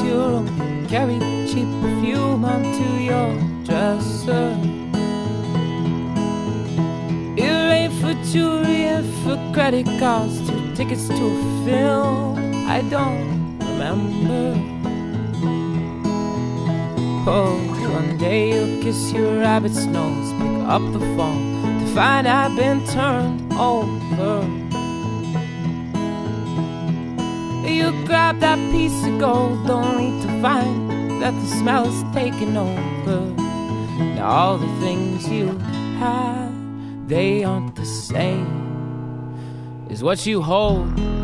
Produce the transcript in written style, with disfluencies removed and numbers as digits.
you'll only carry cheap perfume onto your dresser. Earring for jewelry and for credit cards, 2 tickets to a film I don't remember. Oh, one day you'll kiss your rabbit's nose, pick up the phone to find I've been turned over. You grab that piece of gold only to find that the smell is taking over. Now all the things you have, they aren't the same as what you hold